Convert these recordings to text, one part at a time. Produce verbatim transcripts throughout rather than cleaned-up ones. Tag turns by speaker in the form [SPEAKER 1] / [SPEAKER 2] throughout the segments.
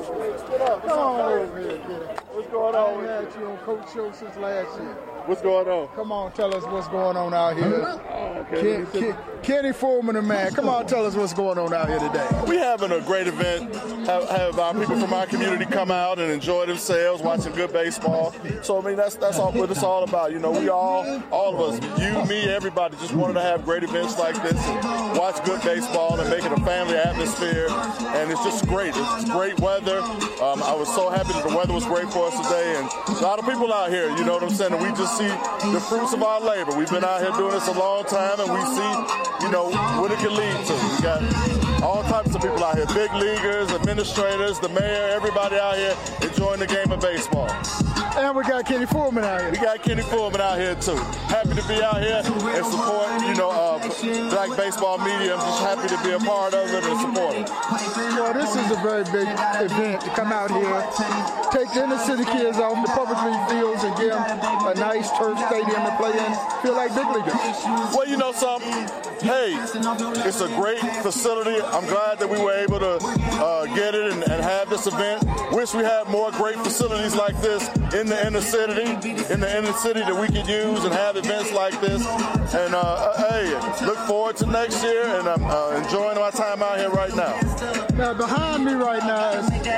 [SPEAKER 1] Get up. Come on over here, kid. What's going on? I ain't had you on Coach Show since last year.
[SPEAKER 2] What's going on?
[SPEAKER 1] Come on, tell us what's going on out here.
[SPEAKER 2] Oh, okay.
[SPEAKER 1] Ken, Ken, Kenny Foreman, the man. Come on, tell us what's going on out here today.
[SPEAKER 2] We're having a great event. Have, have our people from our community come out and enjoy themselves, watching good baseball. So I mean, that's that's all what it's all about. You know, we all, all of us, you, me, everybody, just wanted to have great events like this, and watch good baseball, and make it a family atmosphere. And it's just great. It's great weather. Um, I was so happy that the weather was great for us today, and a lot of people out here. You know what I'm saying? And we just see the fruits of our labor. We've been out here doing this a long time, and we see, you know, what it can lead to. We got all types of people out here, big leaguers, administrators, the mayor, everybody out here enjoying the game of baseball.
[SPEAKER 1] And we got Kenny Foreman out here.
[SPEAKER 2] We got Kenny Foreman out here, too. Happy to be out here and support, you know, uh, Black baseball media. I'm just happy to be a part of it and support it.
[SPEAKER 1] Well, this is a very big event to come out here, take the inner city kids off the public league fields and give them a nice turf stadium to play in, feel like big leaguers.
[SPEAKER 2] Well, you know something? Hey, it's a great facility. I'm glad that we were able to uh, get it and, and have this event. Wish we had more great facilities like this in the inner city, in the inner city that we could use and have events like this. And uh, uh, hey, look forward to next year, and I'm uh, enjoying my time out here right now.
[SPEAKER 1] Now, behind me right now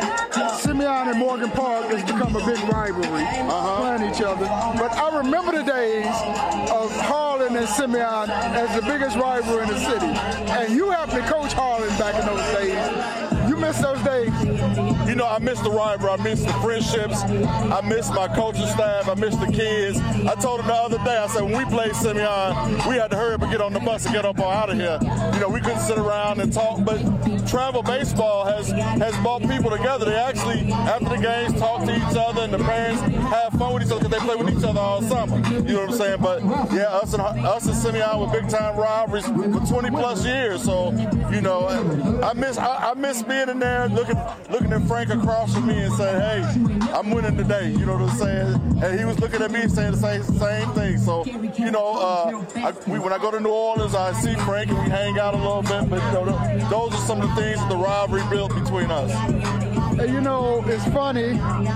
[SPEAKER 1] is Simeon and Morgan Park has become a big rivalry, uh-huh. playing each other. But I remember the days of Harlan and Simeon as the biggest rival in the city. And you happened to coach Harlan back in those days. You miss those days?
[SPEAKER 2] You know, I miss the rivalry. I miss the friendships. I miss my coaching staff. I miss the kids. I told them the other day, I said, when we played Simeon, we had to hurry up and get on the bus and get up on out of here. You know, we couldn't sit around and talk, but travel baseball has, has brought people together. They actually, after the games, talk to each other, and the parents have fun with each other because they play with each other all summer. You know what I'm saying? But, yeah, us and, us and Simeon were big-time rivalries for twenty plus years. So, you know, I miss I, I miss being in there looking looking at Frank across from me and saying, hey, I'm winning today. You know what I'm saying? And he was looking at me saying the same same thing. So, you know, uh, I, we, when I go to New Orleans, I see Frank and we hang out a little bit. But, you know, the, those are some of the things that the rivalry built between us.
[SPEAKER 1] Hey, you know, it's funny.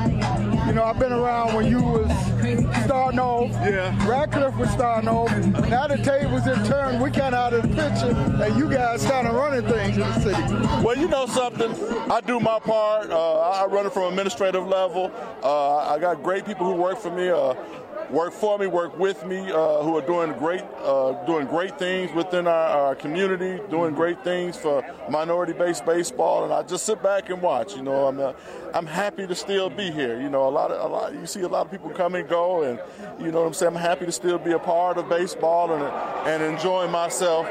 [SPEAKER 1] You know, I've been around when you was starting off.
[SPEAKER 2] Yeah.
[SPEAKER 1] Radcliffe was starting off. Now the tables in turn, we kind of out of the picture, and you guys kind of running things in the city.
[SPEAKER 2] Well, you know something? I do my part. Uh, I run it from administrative level. Uh, I got great people who work for me. Uh, work for me, work with me, uh, who are doing great, uh, doing great things within our, our community, doing great things for minority-based baseball, and I just sit back and watch. You know, I'm, uh, I'm happy to still be here. You know, a lot of, a lot, you see a lot of people come and go, and you know what I'm saying. I'm happy to still be a part of baseball and and enjoying myself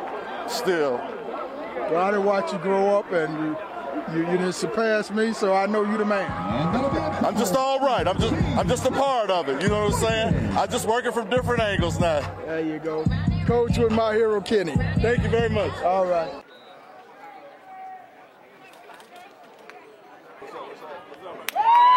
[SPEAKER 2] still.
[SPEAKER 1] Well, I didn't watch you grow up, and you. You, you didn't surpass me, so I know you the man.
[SPEAKER 2] I'm just all right. I'm just I'm just a part of it. You know what I'm saying? I'm just working from different angles now.
[SPEAKER 1] There you go. Coach with my hero, Kenny.
[SPEAKER 2] Thank you very much.
[SPEAKER 1] All right.
[SPEAKER 3] Woo!